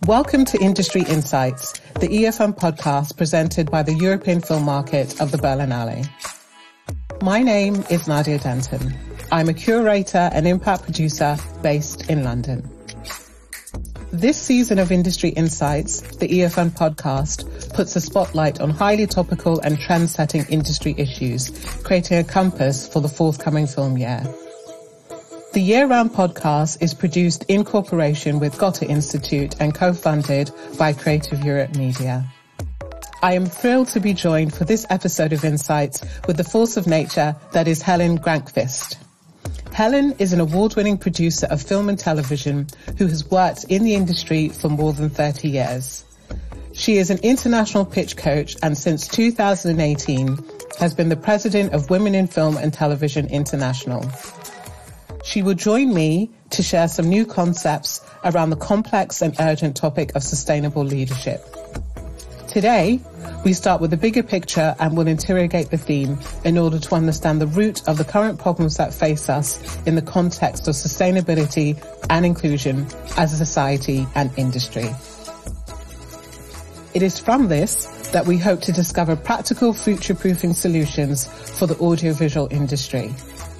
Welcome to Industry Insights, the EFM podcast presented by the European Film Market of the Berlinale. My name is Nadia Denton. I'm a curator and impact producer based in London. This season of Industry Insights, the EFM podcast, puts a spotlight on highly topical and trend-setting industry issues, creating a compass for the forthcoming film year. The year-round podcast is produced in cooperation with Goethe Institute and co-funded by Creative Europe Media. I am thrilled to be joined for this episode of Insights with the force of nature that is Helen Grankvist. Helen is an award-winning producer of film and television who has worked in the industry for more than 30 years. She is an international pitch coach and since 2018 has been the president of Women in Film and Television International. She will join me to share some new concepts around the complex and urgent topic of sustainable leadership. Today, we start with the bigger picture and will interrogate the theme in order to understand the root of the current problems that face us in the context of sustainability and inclusion as a society and industry. It is from this that we hope to discover practical future-proofing solutions for the audiovisual industry.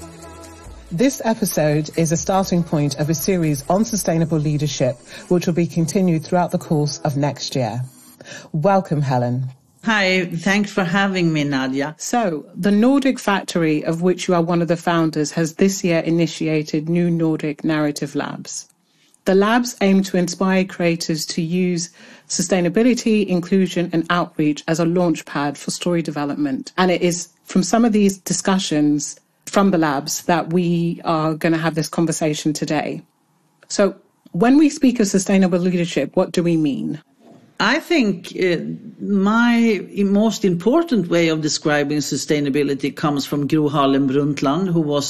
This episode is a starting point of a series on sustainable leadership, which will be continued throughout the course of next year. Welcome, Helen. Hi, thanks for having me, Nadia. So, the Nordic Factory, of which you are one of the founders, has this year initiated New Nordic Narrative Labs. The labs aim to inspire creators to use sustainability, inclusion and outreach as a launch pad for story development. And it is from some of these discussions from the labs that we are going to have this conversation today. So when we speak of sustainable leadership, what do we mean? I think my most important way of describing sustainability comes from Gro Harlem Brundtland,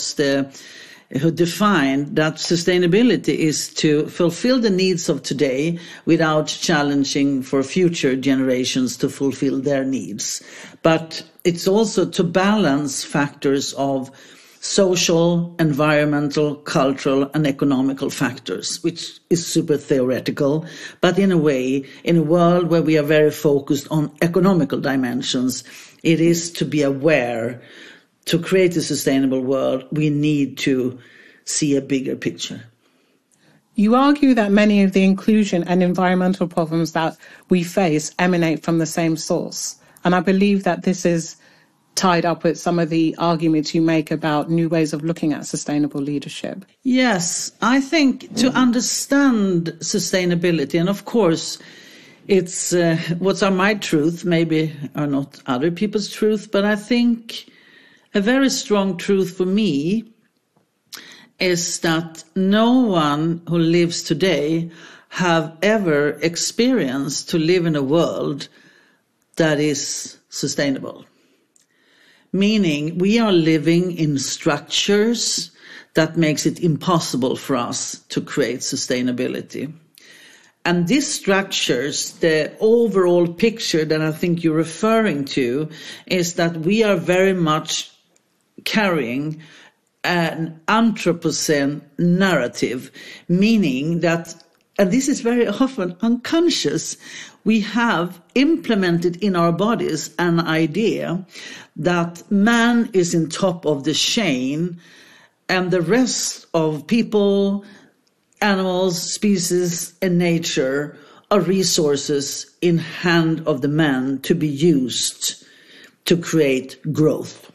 who defined that sustainability is to fulfill the needs of today without challenging for future generations to fulfill their needs. But it's also to balance factors of social, environmental, cultural, and economical factors, which is super theoretical. But in a way, in a world where we are very focused on economical dimensions, it is to be aware. To create a sustainable world, we need to see a bigger picture. You argue that many of the inclusion and environmental problems that we face emanate from the same source. And I believe that this is tied up with some of the arguments you make about new ways of looking at sustainable leadership. Yes, I think to understand sustainability, and of course, it's what's my truth, maybe are not other people's truth, but I think a very strong truth for me is that no one who lives today have ever experienced to live in a world that is sustainable. Meaning we are living in structures that makes it impossible for us to create sustainability. And these structures, the overall picture that I think you're referring to, is that we are very much carrying an Anthropocene narrative, meaning that, and this is very often unconscious, we have implemented in our bodies an idea that man is in top of the chain and the rest of people, animals, species, and nature are resources in hand of the man to be used to create growth.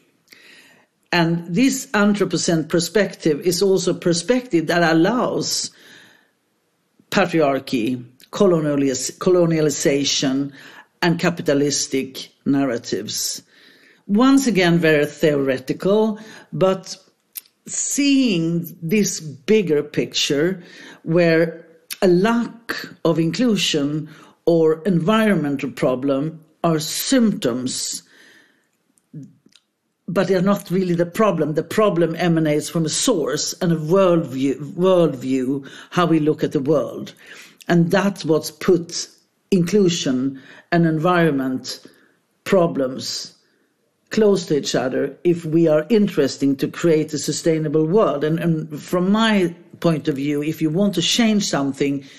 And this Anthropocene perspective is also a perspective that allows patriarchy, colonialization, and capitalistic narratives. Once again, very theoretical, but seeing this bigger picture where a lack of inclusion or environmental problem are symptoms, but they are not really the problem. The problem emanates from a source and a worldview, how we look at the world. And that's what's put inclusion and environment problems close to each other if we are interested to create a sustainable world. And from my point of view, if you want to change something,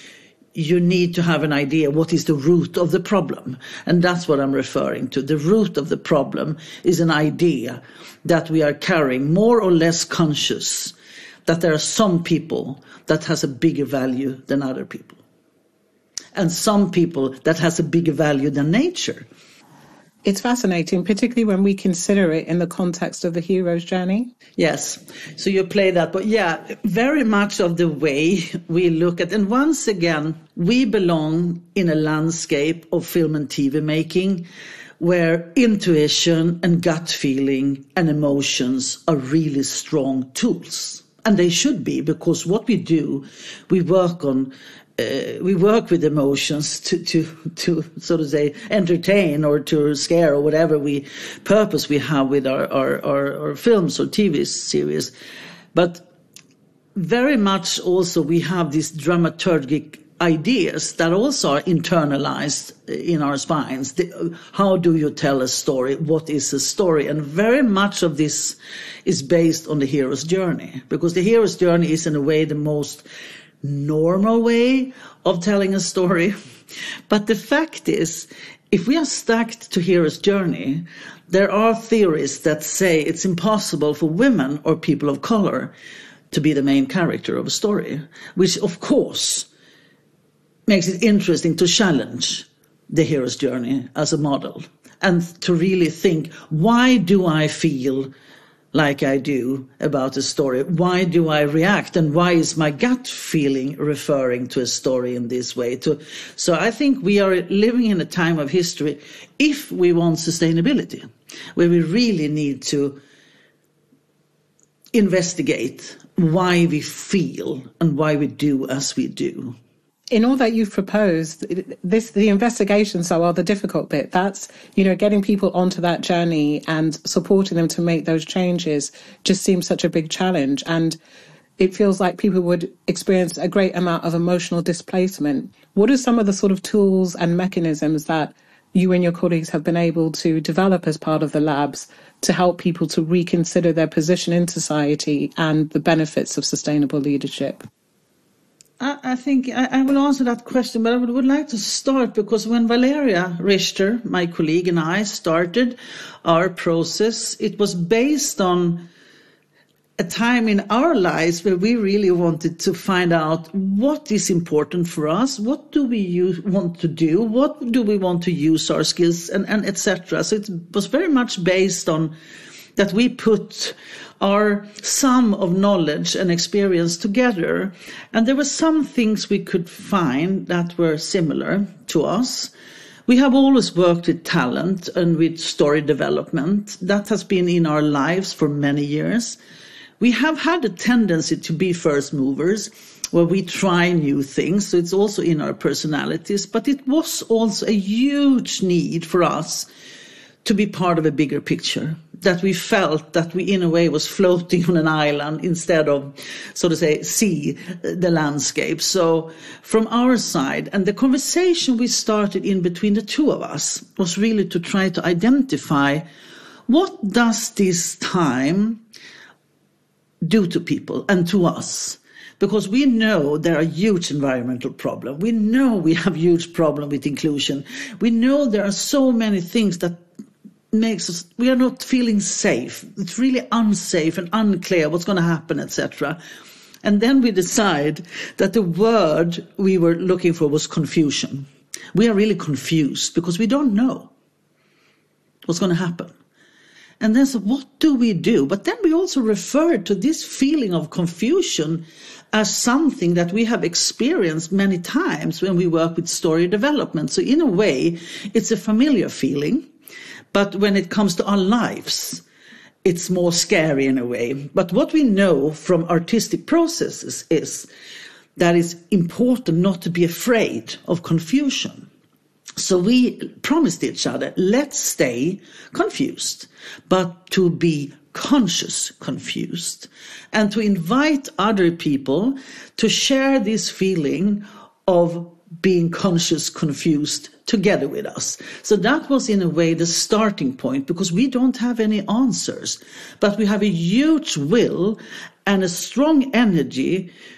you need to have an idea what is the root of the problem. And that's what I'm referring to. The root of the problem is an idea that we are carrying, more or less conscious, that there are some people that has a bigger value than other people. And some people that has a bigger value than nature. It's fascinating, particularly when we consider it in the context of the hero's journey. Yes, so you play that. But yeah, very much of the way we look at, and once again, we belong in a landscape of film and TV making where intuition and gut feeling and emotions are really strong tools. And they should be, because what we do, we work on. We work with emotions to so to say entertain or to scare or whatever purpose we have with our films or TV series, but very much also we have these dramaturgic ideas that also are internalized in our spines. How do you tell a story? What is a story? And very much of this is based on the hero's journey, because the hero's journey is in a way the most normal way of telling a story. But the fact is, if we are stuck to hero's journey, there are theories that say it's impossible for women or people of color to be the main character of a story, which of course makes it interesting to challenge the hero's journey as a model and to really think, why do I feel like I do about a story? Why do I react? And why is my gut feeling referring to a story in this way? So I think we are living in a time of history, if we want sustainability, where we really need to investigate why we feel and why we do as we do. In all that you've proposed, the investigations are the difficult bit. That's, getting people onto that journey and supporting them to make those changes just seems such a big challenge. And it feels like people would experience a great amount of emotional displacement. What are some of the sort of tools and mechanisms that you and your colleagues have been able to develop as part of the labs to help people to reconsider their position in society and the benefits of sustainable leadership? I think I will answer that question, but I would like to start because when Valeria Richter, my colleague, and I started our process, it was based on a time in our lives where we really wanted to find out what is important for us, what do we want to do, what do we want to use our skills, and etc. So it was very much based on that we put our sum of knowledge and experience together. And there were some things we could find that were similar to us. We have always worked with talent and with story development. That has been in our lives for many years. We have had a tendency to be first movers, where we try new things. So it's also in our personalities. But it was also a huge need for us to be part of a bigger picture, that we felt that we in a way was floating on an island instead of, so to say, see the landscape. So from our side, and the conversation we started in between the two of us was really to try to identify what does this time do to people and to us. Because we know there are huge environmental problems. We know we have huge problem with inclusion. We know there are so many things that makes us, we are not feeling safe. It's really unsafe and unclear what's going to happen, etc. And then we decide that the word we were looking for was confusion. We are really confused because we don't know what's going to happen. And then so what do we do? But then we also refer to this feeling of confusion as something that we have experienced many times when we work with story development. So in a way, it's a familiar feeling. But when it comes to our lives, it's more scary in a way. But what we know from artistic processes is that it's important not to be afraid of confusion. So we promised each other, let's stay confused, but to be conscious confused, and to invite other people to share this feeling of being conscious confused together with us. So that was in a way the starting point, because we don't have any answers, but we have a huge will and a strong energy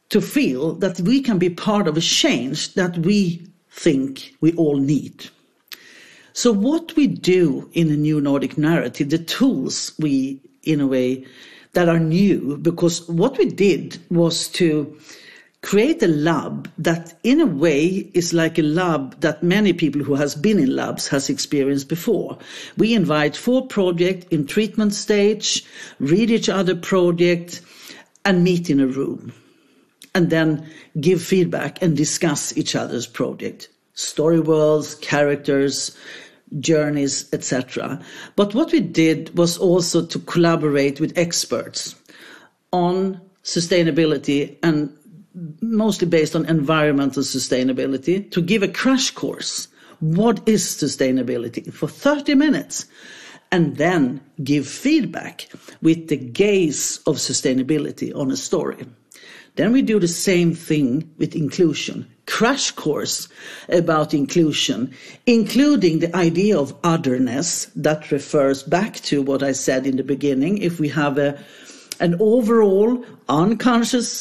to feel that we can be part of a change that we think we all need. So what we do in a new Nordic narrative, the tools we, in a way, that are new, because what we did was to create a lab that in a way is like a lab that many people who has been in labs has experienced before. We invite 4 projects in treatment stage, read each other project, and meet in a room. And then give feedback and discuss each other's project. Story worlds, characters, journeys, etc. But what we did was also to collaborate with experts on sustainability, and mostly based on environmental sustainability, to give a crash course. What is sustainability for 30 minutes? And then give feedback with the gaze of sustainability on a story. Then we do the same thing with inclusion. Crash course about inclusion, including the idea of otherness that refers back to what I said in the beginning. If we have an overall unconscious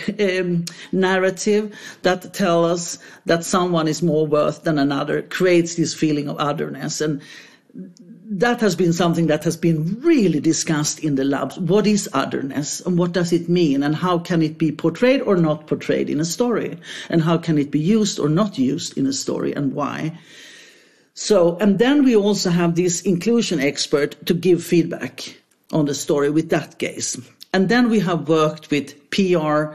narrative that tells us that someone is more worth than another, creates this feeling of otherness. And that has been something that has been really discussed in the labs. What is otherness and what does it mean, and how can it be portrayed or not portrayed in a story, and how can it be used or not used in a story, and why? So, and then we also have this inclusion expert to give feedback on the story with that gaze. And then we have worked with PR,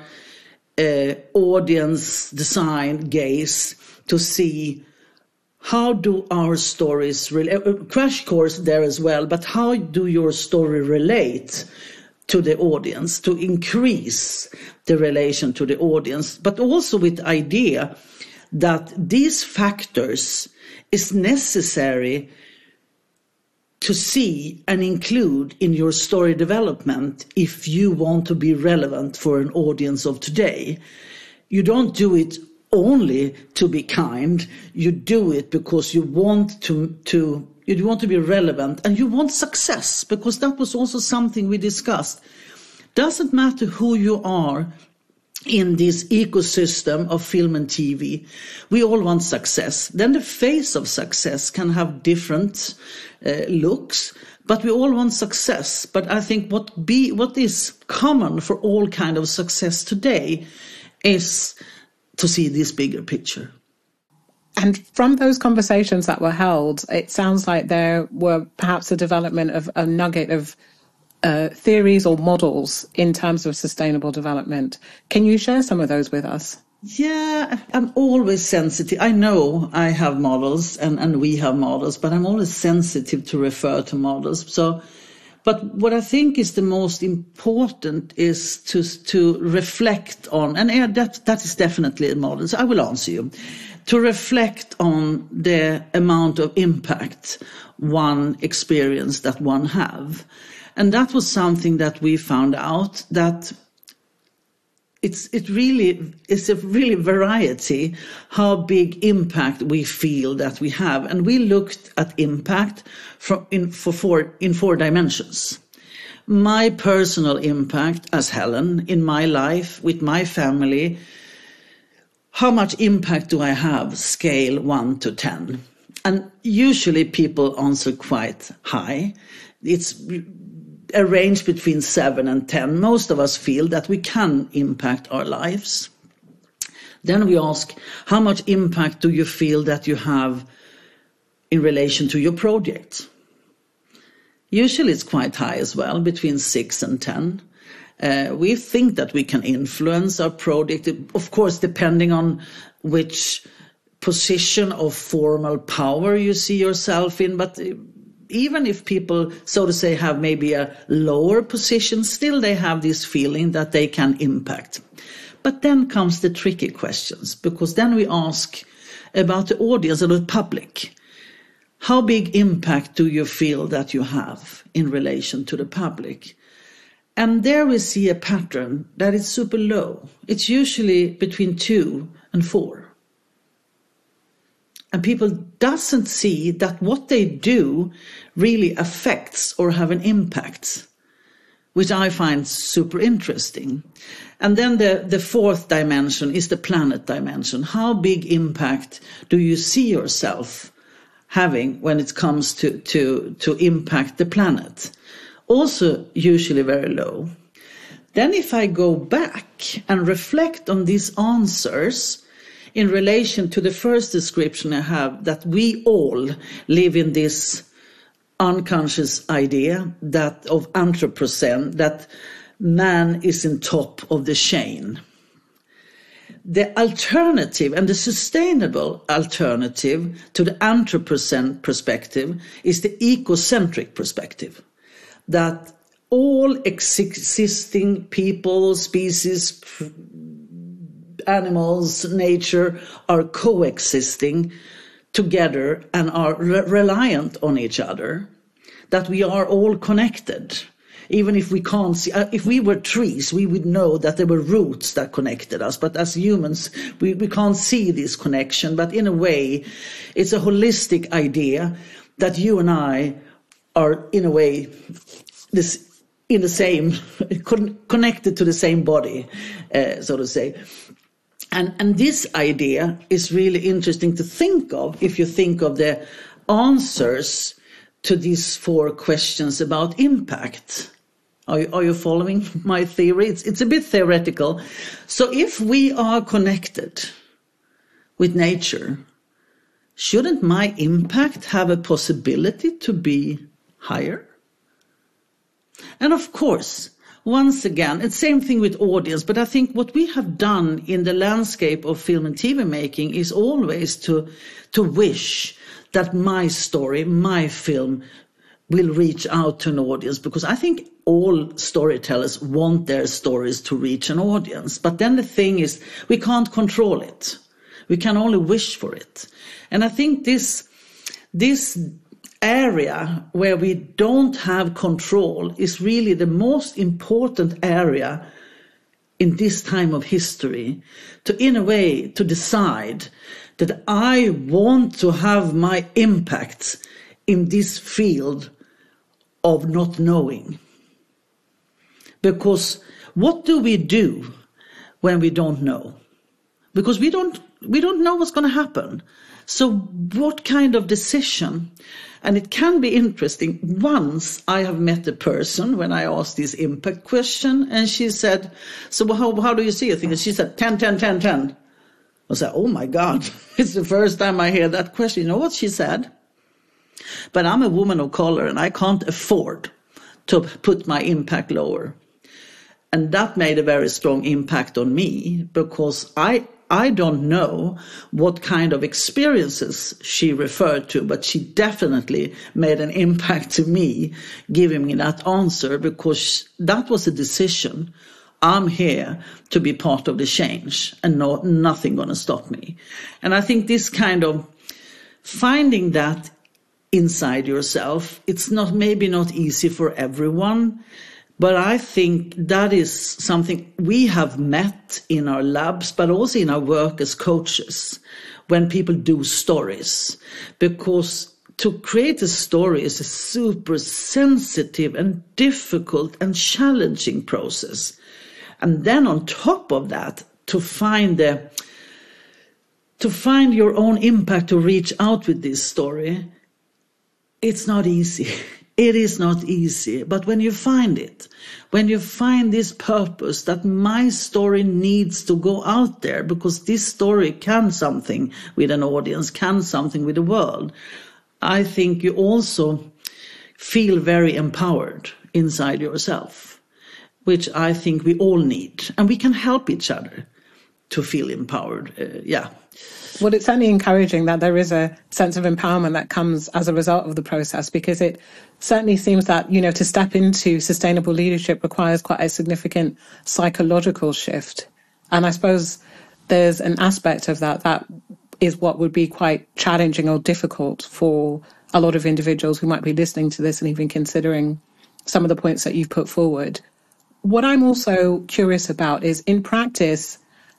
audience design gaze to see how do our stories crash course there as well, but how do your story relate to the audience, to increase the relation to the audience, but also with the idea that these factors is necessary to see and include in your story development if you want to be relevant for an audience of today. You don't do it only to be kind. You do it because you want to be relevant, and you want success, because that was also something we discussed. Doesn't matter who you are in this ecosystem of film and TV, we all want success. Then the face of success can have different looks, but we all want success. But I think what is common for all kind of success today is to see this bigger picture. And from those conversations that were held, it sounds like there were perhaps a development of a nugget of theories or models in terms of sustainable development. Can you share some of those with us? Yeah, I'm always sensitive. I know I have models and we have models, but I'm always sensitive to refer to models. But what I think is the most important is to reflect on, and that is definitely a model, so I will answer you, to reflect on the amount of impact one experience that one have. And that was something that we found out, that it's a really variety how big impact we feel that we have. And we looked at impact in 4 dimensions. My personal impact as Helen in my life, with my family, how much impact do I have, scale 1 to 10? And usually people answer quite high. It's a range between 7 and 10. Most of us feel that we can impact our lives. Then we ask, how much impact do you feel that you have in relation to your project? Usually it's quite high as well, between 6 and 10. We think that we can influence our project, of course, depending on which position of formal power you see yourself in, but even if people, so to say, have maybe a lower position, still they have this feeling that they can impact. But then comes the tricky questions, because then we ask about the audience and the public. How big impact do you feel that you have in relation to the public? And there we see a pattern that is super low. It's usually between 2 and 4. And people doesn't see that what they do really affects or have an impact which I find super interesting. And then the fourth dimension is the planet dimension. How big impact do you see yourself having when it comes to impact the planet? Also usually very low. Then if I go back and reflect on these answers in relation to the first description I have, that we all live in this unconscious idea that of Anthropocene, that man is in top of the chain. The alternative and the sustainable alternative to the Anthropocene perspective is the ecocentric perspective, that all existing people, species, animals, nature are coexisting together and are reliant on each other, that we are all connected. Even if we can't see, if we were trees, we would know that there were roots that connected us. But as humans, we can't see this connection. But in a way, it's a holistic idea that you and I are, in a way, in the same, connected to the same body, so to say. And this idea is really interesting to think of if you think of the answers to these four questions about impact. Are you following my theory? It's a bit theoretical. So if we are connected with nature, shouldn't my impact have a possibility to be higher? And of course, once again, it's the same thing with audience, but I think what we have done in the landscape of film and TV making is always to wish that my story, my film, will reach out to an audience, because I think all storytellers want their stories to reach an audience. But then the thing is, we can't control it. We can only wish for it. And I think this area where we don't have control is really the most important area in this time of history, to, in a way, to decide that I want to have my impact in this field of not knowing. Because what do we do when we don't know? Because we don't know what's going to happen. So what kind of decision? And it can be interesting. Once I have met a person when I asked this impact question, and she said, so how do you see it? And she said, 10, 10, 10, 10. I said, oh my God, it's the first time I hear that question. You know what she said? But I'm a woman of color and I can't afford to put my impact lower. And that made a very strong impact on me, because I don't know what kind of experiences she referred to, but she definitely made an impact to me, giving me that answer, because that was a decision. I'm here to be part of the change, and nothing going to stop me. And I think this kind of finding that inside yourself, it's maybe not easy for everyone, but I think that is something we have met in our labs, but also in our work as coaches, when people do stories. Because to create a story is a super sensitive and difficult and challenging process. And then on top of that, to find your own impact, to reach out with this story, it's not easy. It is not easy, but when you find it, when you find this purpose that my story needs to go out there, because this story can something with an audience, can something with the world, I think you also feel very empowered inside yourself, which I think we all need, and we can help each other to feel empowered. Well, it's certainly encouraging that there is a sense of empowerment that comes as a result of the process, because it certainly seems that, to step into sustainable leadership requires quite a significant psychological shift. And I suppose there's an aspect of that is what would be quite challenging or difficult for a lot of individuals who might be listening to this and even considering some of the points that you've put forward. What I'm also curious about is, in practice,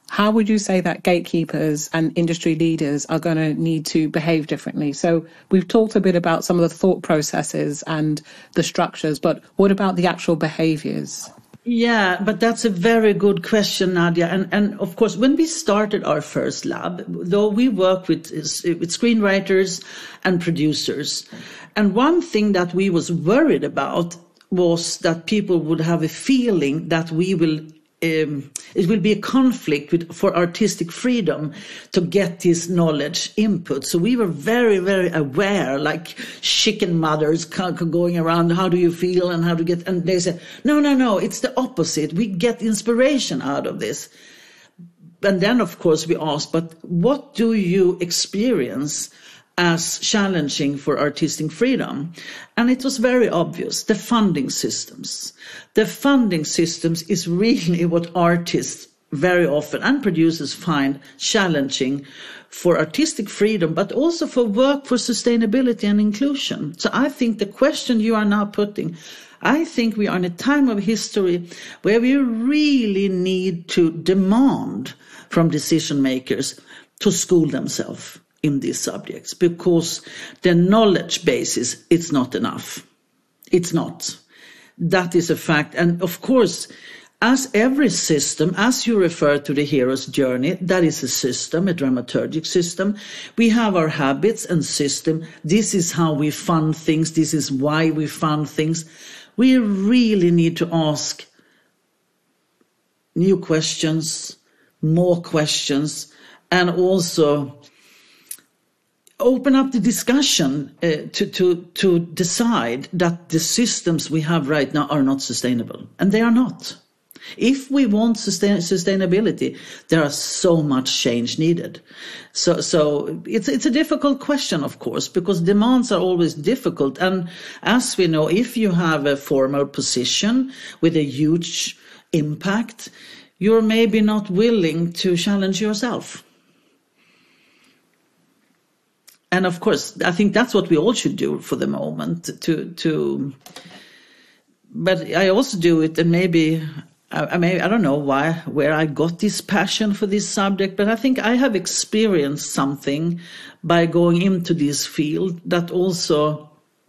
how would you say that gatekeepers and industry leaders are going to need to behave differently? So we've talked a bit about some of the thought processes and the structures, but what about the actual behaviors? Yeah, but that's a very good question, Nadia. And of course, when we started our first lab, though we work with screenwriters and producers, and one thing that we was worried about was that people would have a feeling that it will be a conflict for artistic freedom to get this knowledge input. So we were very, very aware, like chicken mothers going around, how do you feel and how to get, and they said, no, it's the opposite. We get inspiration out of this. And then, of course, we asked, but what do you experience as challenging for artistic freedom? And it was very obvious, the funding systems. The funding systems is really what artists very often and producers find challenging for artistic freedom, but also for work for sustainability and inclusion. So I think the question you are now putting, I think we are in a time of history where we really need to demand from decision makers to school themselves in these subjects, because the knowledge basis, it's not enough. It's not. That is a fact. And of course, as every system, as you refer to the hero's journey, that is a system, a dramaturgic system. We have our habits and system. This is how we fund things. This is why we fund things. We really need to ask new questions, more questions, and also open up the discussion to decide that the systems we have right now are not sustainable. And they are not. If we want sustainability, there are so much change needed. So it's a difficult question, of course, because demands are always difficult. And as we know, if you have a formal position with a huge impact, you're maybe not willing to challenge yourself. And of course, I think that's what we all should do for the moment. But I also do it, and maybe I don't know where I got this passion for this subject, but I think I have experienced something by going into this field that also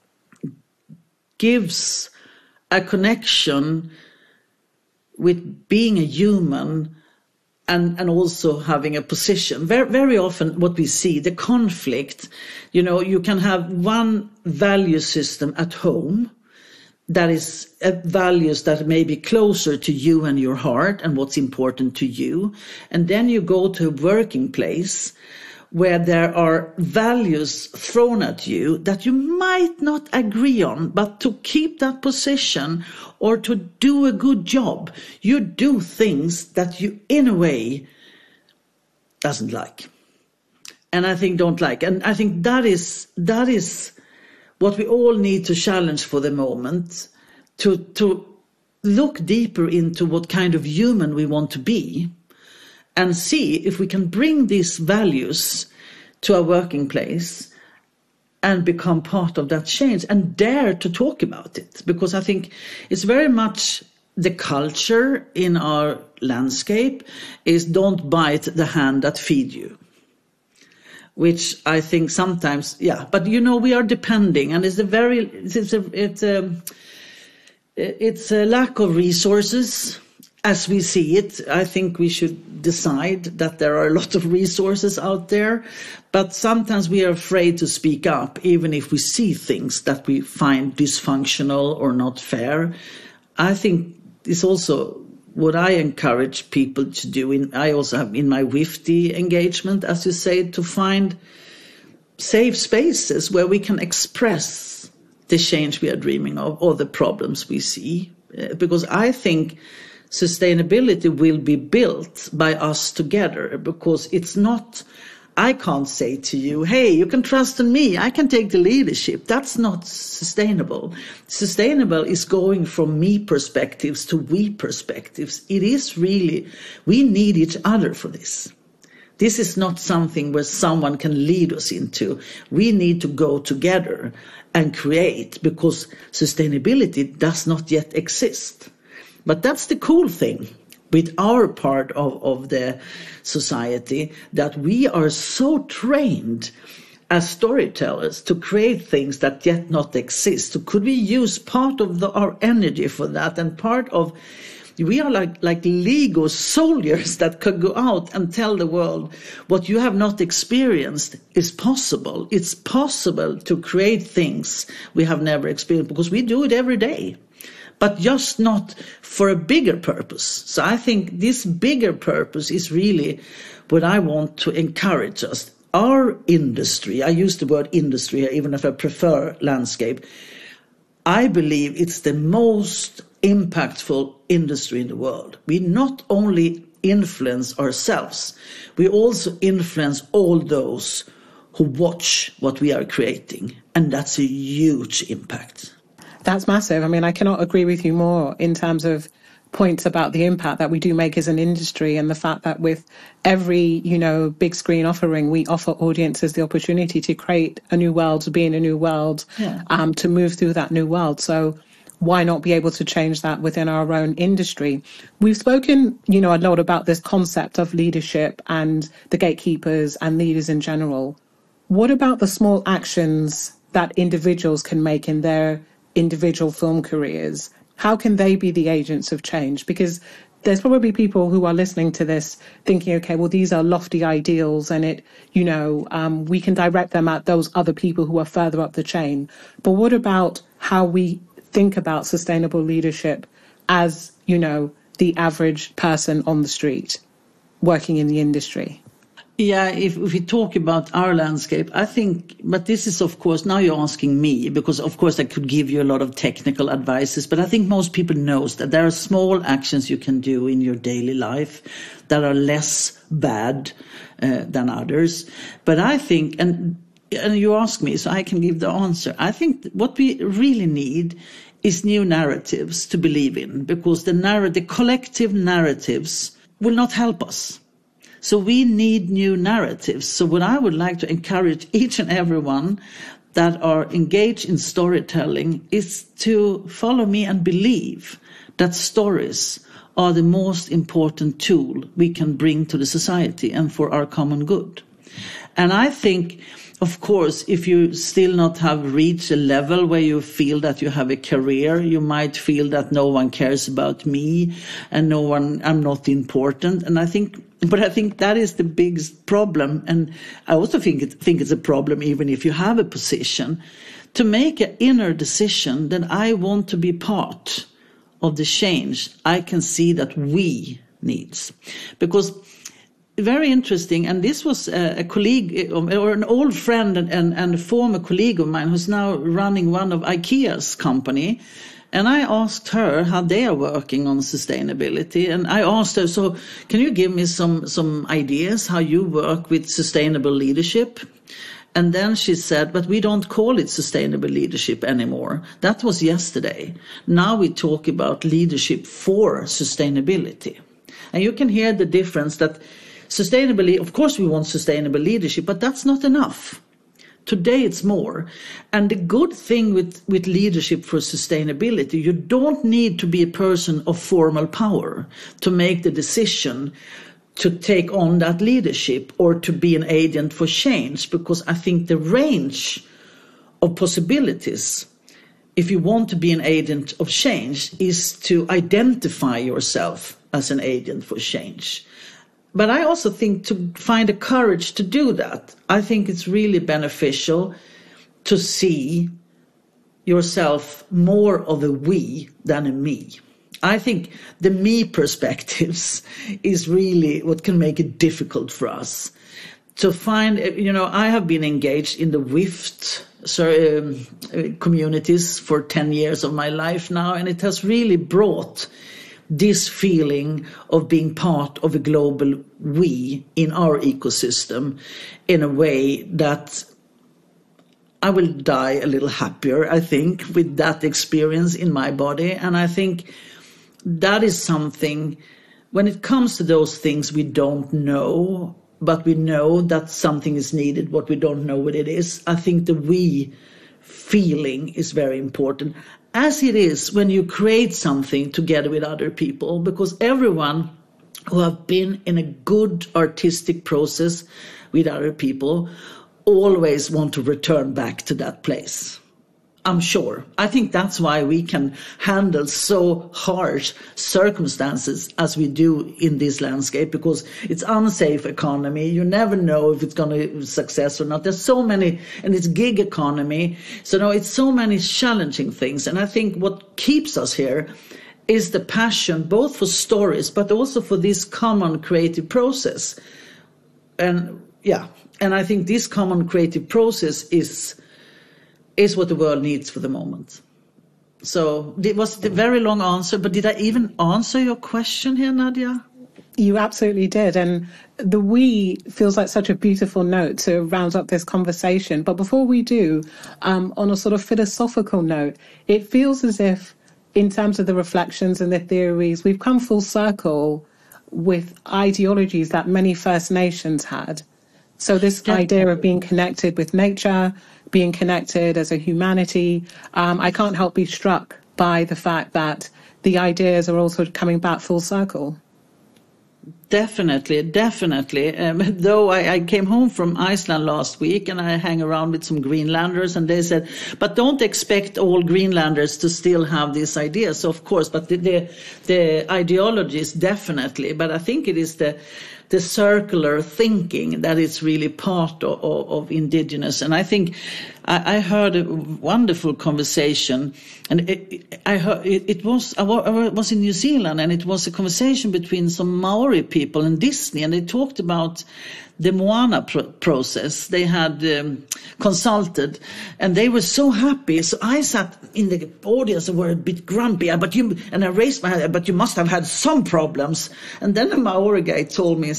gives a connection with being a human and also having a position. Very, very often what we see, the conflict, you can have one value system at home that is values that may be closer to you and your heart and what's important to you. And then you go to a working place where there are values thrown at you that you might not agree on, but to keep that position or to do a good job, you do things that you, in a way, doesn't like. And I think don't like. And I think that is what we all need to challenge for the moment, to look deeper into what kind of human we want to be and see if we can bring these values to our working place and become part of that change and dare to talk about it. Because I think it's very much the culture in our landscape is don't bite the hand that feeds you. Which I think sometimes, but we are depending, and it's a lack of resources as we see it. I think we should decide that there are a lot of resources out there, but sometimes we are afraid to speak up, even if we see things that we find dysfunctional or not fair. I think it's also what I encourage people to do. I also have in my WIFTI engagement, as you say, to find safe spaces where we can express the change we are dreaming of or the problems we see. Because I think sustainability will be built by us together, because it's not, I can't say to you, hey, you can trust in me, I can take the leadership. That's not sustainable. Sustainable is going from me perspectives to we perspectives. It is really, we need each other for this. This is not something where someone can lead us into. We need to go together and create, because sustainability does not yet exist. But that's the cool thing, with our part of the society, that we are so trained as storytellers to create things that yet not exist. So could we use part of our energy for that, and part of we are like Lego soldiers that could go out and tell the world what you have not experienced is possible. It's possible to create things we have never experienced, because we do it every day, but just not for a bigger purpose. So I think this bigger purpose is really what I want to encourage us. Our industry, I use the word industry here, even if I prefer landscape, I believe it's the most impactful industry in the world. We not only influence ourselves, we also influence all those who watch what we are creating. And that's a huge impact. That's massive. I mean, I cannot agree with you more in terms of points about the impact that we do make as an industry, and the fact that with every, big screen offering, we offer audiences the opportunity to create a new world, to be in a new world, to move through that new world. So why not be able to change that within our own industry? We've spoken, a lot about this concept of leadership and the gatekeepers and leaders in general. What about the small actions that individuals can make in their individual film careers? How can they be the agents of change? Because there's probably people who are listening to this thinking, okay, well, these are lofty ideals, and we can direct them at those other people who are further up the chain. But what about how we think about sustainable leadership as, the average person on the street working in the industry? Yeah, if we talk about our landscape, I think, but this is, of course, now you're asking me, because, of course, I could give you a lot of technical advices, but I think most people know that there are small actions you can do in your daily life that are less bad than others. But I think, and you ask me, so I can give the answer. I think what we really need is new narratives to believe in, because the collective narratives will not help us. So we need new narratives. So what I would like to encourage each and everyone that are engaged in storytelling is to follow me and believe that stories are the most important tool we can bring to the society and for our common good. And I think, of course, if you still not have reached a level where you feel that you have a career, you might feel that no one cares about me and I'm not important. And I think that is the biggest problem. And I also think it's a problem, even if you have a position, to make an inner decision that I want to be part of the change I can see that we needs. Because very interesting, and this was a colleague or an old friend and a former colleague of mine who's now running one of IKEA's company. And I asked her how they are working on sustainability. And I asked her, so can you give me some ideas how you work with sustainable leadership? And then she said, but we don't call it sustainable leadership anymore. That was yesterday. Now we talk about leadership for sustainability. And you can hear the difference that sustainably, of course we want sustainable leadership, but that's not enough. Today it's more. And the good thing with leadership for sustainability, you don't need to be a person of formal power to make the decision to take on that leadership or to be an agent for change, because I think the range of possibilities, if you want to be an agent of change, is to identify yourself as an agent for change. But I also think to find the courage to do that, I think it's really beneficial to see yourself more of a we than a me. I think the me perspectives is really what can make it difficult for us to find. I have been engaged in the WIFT communities for 10 years of my life now, and it has really brought this feeling of being part of a global we in our ecosystem in a way that I will die a little happier, I think, with that experience in my body. And I think that is something, when it comes to those things we don't know, but we know that something is needed, what we don't know what it is, I think the we feeling is very important. As it is when you create something together with other people, because everyone who have been in a good artistic process with other people always want to return back to that place. I'm sure. I think that's why we can handle so harsh circumstances as we do in this landscape, because it's unsafe economy. You never know if it's going to be success or not. There's so many, and it's gig economy. So no, it's so many challenging things. And I think what keeps us here is the passion, both for stories, but also for this common creative process. And I think this common creative process is what the world needs for the moment. So it was a very long answer, but did I even answer your question here, Nadia? You absolutely did. And the we feels like such a beautiful note to round up this conversation. But before we do, on a sort of philosophical note, it feels as if in terms of the reflections and the theories, we've come full circle with ideologies that many First Nations had. So this idea of being connected with nature, being connected as a humanity, I can't help be struck by the fact that the ideas are also coming back full circle. Definitely. Though I came home from Iceland last week and I hang around with some Greenlanders, and they said, but don't expect all Greenlanders to still have these ideas. So of course, but the ideologies definitely, but I think it is the circular thinking that is really part of indigenous. And I think I heard a wonderful conversation, and I was in New Zealand, and it was a conversation between some Maori people and Disney, and they talked about the Moana process. They had consulted, and they were so happy. So I sat in the audience and were a bit grumpy, and I raised my hand, but you must have had some problems. And then a Maori guy told me,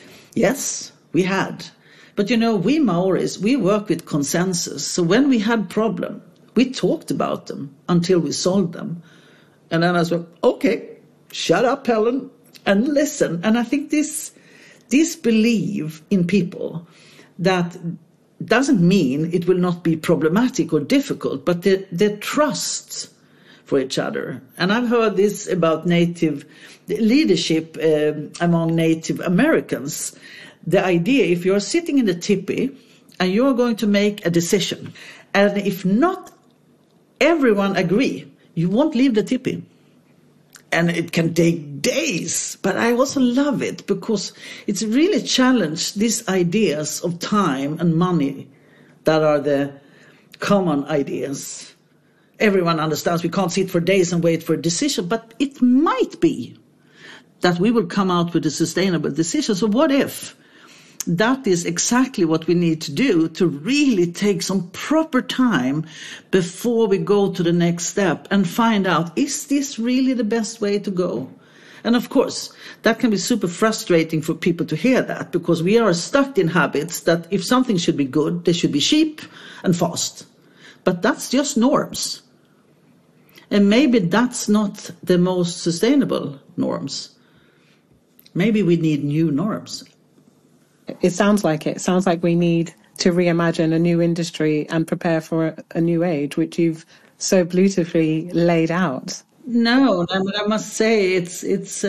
yes, we had. But we Maoris, we work with consensus. So when we had problem, we talked about them until we solved them. And then I said, okay, shut up, Helen, and listen. And I think this belief in people that doesn't mean it will not be problematic or difficult, but the trust for each other. And I've heard this about Native leadership among Native Americans. The idea, if you're sitting in the tipi and you're going to make a decision, and if not everyone agree, you won't leave the tipi. And it can take days, but I also love it because it's really challenged these ideas of time and money that are the common ideas. Everyone understands we can't sit for days and wait for a decision, but it might be that we will come out with a sustainable decision. So what if that is exactly what we need to do to really take some proper time before we go to the next step and find out, is this really the best way to go? And of course, that can be super frustrating for people to hear that, because we are stuck in habits that if something should be good, they should be cheap and fast. But that's just norms. And maybe that's not the most sustainable norms. Maybe we need new norms. It sounds like it. It sounds like we need to reimagine a new industry and prepare for a new age, which you've so beautifully laid out. No, but I must say it's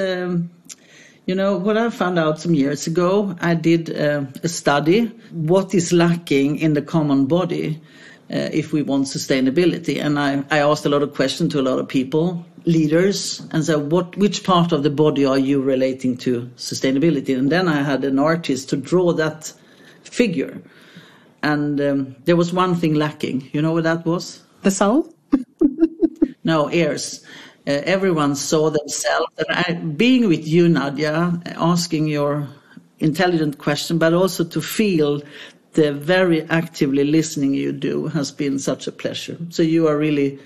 what I found out some years ago. I did a study, what is lacking in the common body if we want sustainability. And I asked a lot of questions to a lot of people, leaders, and said, which part of the body are you relating to sustainability? And then I had an artist to draw that figure. And there was one thing lacking. You know what that was? The soul? No, ears. Everyone saw themselves. And being with you, Nadia, asking your intelligent question, but also to feel the very actively listening you do has been such a pleasure. So you are really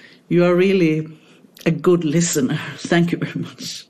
a good listener. Thank you very much.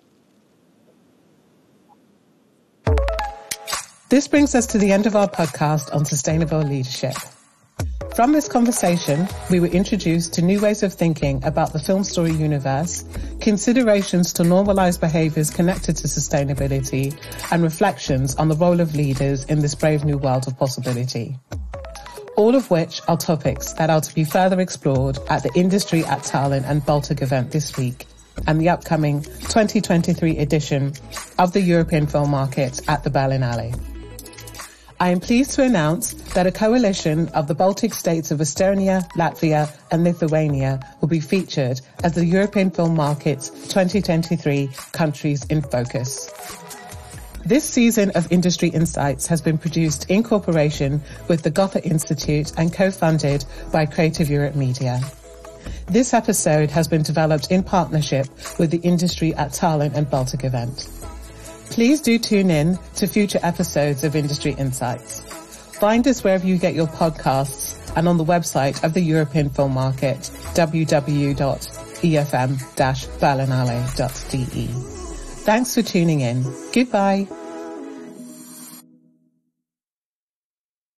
This brings us to the end of our podcast on sustainable leadership. From this conversation, we were introduced to new ways of thinking about the film story universe, considerations to normalize behaviors connected to sustainability, and reflections on the role of leaders in this brave new world of possibility. All of which are topics that are to be further explored at the Industry at Tallinn and Baltic event this week and the upcoming 2023 edition of the European film market at the Berlinale. I am pleased to announce that a coalition of the Baltic states of Estonia, Latvia and Lithuania will be featured as the European Film Market's 2023 Countries in Focus. This season of Industry Insights has been produced in cooperation with the Gotha Institute and co-funded by Creative Europe Media. This episode has been developed in partnership with the Industry at Tallinn and Baltic event. Please do tune in to future episodes of Industry Insights. Find us wherever you get your podcasts and on the website of the European Film Market, www.efm-berlinale.de. Thanks for tuning in. Goodbye.